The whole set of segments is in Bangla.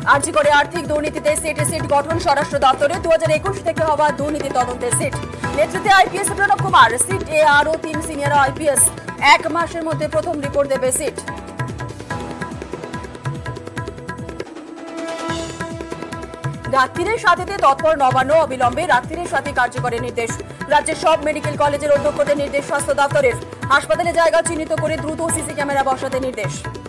আরজি করে আর্থিক দুর্নীতিতে সিট গঠন স্বরাষ্ট্র দপ্তরে 2021 থেকে হওয়া দুর্নীতি তদন্তের সিট নেতৃত্বে আইপিএস প্রণব কুমার সিট এ আরও 3 সিনিয়র আইপিএস 1 মাসের মধ্যে প্রথম রিপোর্ট দেবে সিট। রাত্রিরের সাথীতে তৎপর নবান্ন, অবিলম্বে রাত্রিরের সাথী কার্যকরের নির্দেশ। রাজ্যের সব মেডিকেল কলেজের অধ্যক্ষদের নির্দেশ স্বাস্থ্য দপ্তরের। হাসপাতালে জায়গা চিহ্নিত করে দ্রুত সিসি ক্যামেরা বসাতে নির্দেশ।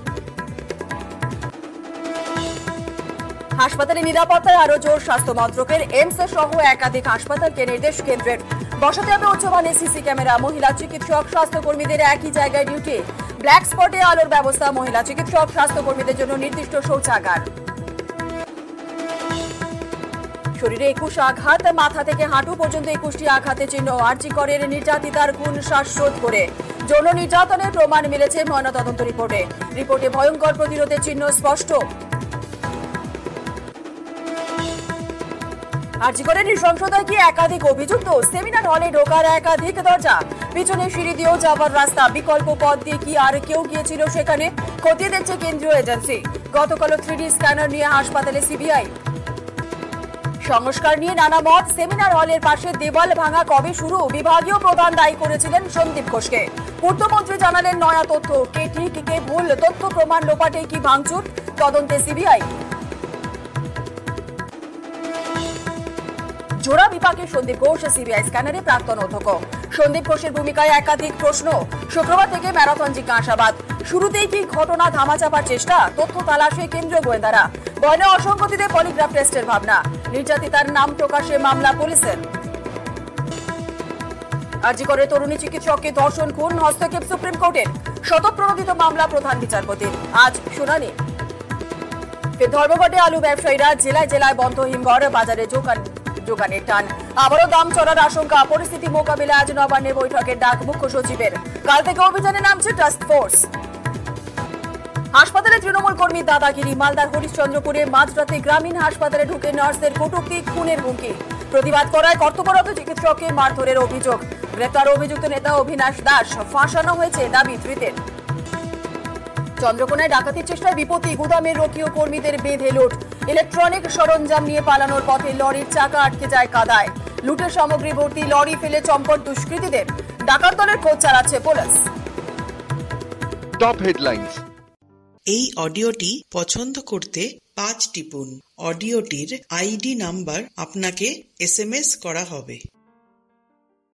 হাসপাতালে নিরাপত্তায় আরো জোর স্বাস্থ্য মন্ত্রকের। এইমস সহ একাধিক হাসপাতালকে নির্দেশ কেন্দ্রের। বসাতে হবে উচ্চমানের সিসি ক্যামেরা। মহিলা চিকিৎসক স্বাস্থ্যকর্মীদের একই জায়গায় ডিউটি। ব্ল্যাক স্পটে আলোর ব্যবস্থা। মহিলা চিকিৎসক স্বাস্থ্যকর্মীদের জন্য নির্দিষ্ট শৌচাগার। শরীরে 21 আঘাত, মাথা থেকে হাঁটু পর্যন্ত 21টি আঘাতের চিহ্ন। আরজি করের নির্যাতিতার খুন শ্বাসরোধ করে। যৌন নির্যাতনের প্রমাণ মিলেছে ময়নাতদন্ত রিপোর্টে। রিপোর্টে ভয়ঙ্কর প্রতিরোধের চিহ্ন স্পষ্ট। আরজি করে নৃশংসতায় কি একাধিক অভিযুক্ত? সেমিনার হলে ঢোকার একাধিক দরজা, পিছনে সিঁড়ি দিয়েও যাবার রাস্তা, বিকল্প পথ দিয়ে কি আর কেউ গিয়েছিল সেখানে? খতিয়ে দেখছে কেন্দ্রীয় এজেন্সি। গতকাল 3D স্ক্যানার নিয়ে হাসপাতালে সিবিআই। সংস্কার নিয়ে নানা মত। সেমিনার হলের পাশে দেওয়াল ভাঙা কবে শুরু? বিভাগীয় প্রধান দায়ী করেছিলেন সন্দীপ ঘোষকে। পূর্তমন্ত্রী জানালেন নয়া তথ্য। কে ঠিক কে ভুল, তথ্য প্রমাণ লোপাটে কি ভাঙচুর? তদন্তে সিবিআই। জোড়া বিপাকে সন্দীপ ঘোষ সিবিআই স্ক্যানারে প্রাক্তন অধ্যক্ষ। সন্দীপ ঘোষের ভূমিকায় একাধিক প্রশ্ন। শুক্রবার থেকে ম্যারাথন জিজ্ঞাসাবাদ। শুরুতেই কি ঘটনা ধামাচাপার চেষ্টা? তথ্য তালাশে কেন্দ্রীয় গোয়েন্দারা। বয়নে অসঙ্গতিতে পলিগ্রাফ টেস্টের ভাবনা। নির্যাতিতার নাম প্রকাশে মামলা পুলিশের। আরজি করে তরুণী চিকিৎসককে ধর্ষণ খুন, হস্তক্ষেপ সুপ্রিম কোর্টের। শতপ্রণোদিত মামলা প্রধান বিচারপতির। আজ শুনানি। ধর্মঘটে আলু ব্যবসায়ীরা। জেলায় জেলায় বন্ধ হিমঘর, বাজারে যোগানের টান। আবারও দাম চড়ার আশঙ্কা। পরিস্থিতি মোকাবিলায় আজ নবান্নে বৈঠকের ডাক মুখ্য সচিবের। কাল থেকে অভিযানে নামছে টাস্ক ফোর্স। হাসপাতালে তৃণমূল কর্মী দাদাগিরি। মালদার হরিশ্চন্দ্রপুরে মাঝরাতে গ্রামীণ হাসপাতালে ঢুকে নার্সের কটূক্তি, খুনের হুমকি। প্রতিবাদ করায় কর্তব্যরত চিকিৎসককে মারধরের অভিযোগ। গ্রেপ্তার অভিযুক্ত নেতা অভিনাশ দাস। ফাঁসানো হয়েছে দাবি ধৃতের। চন্দ্রকোনায় ডাকাতির চেষ্টায় বিপত্তি। গুদামের রক্ষীয় কর্মীদের বেঁধে লুট। ইলেকট্রনিক সরঞ্জাম নিয়ে পালানোর পথে লরির চাকা আটকে যায় কাদায়। লুটের সামগ্রী ভর্তি লরি ফেলে চম্পট দুষ্কৃতীদের। ডাকাত দলের খোঁজ চালাচ্ছে পুলিশ। Top headlines. এই অডিওটি পছন্দ করতে 5 টিপুন। অডিওটির আইডি নাম্বার আপনাকে SMS করা হবে।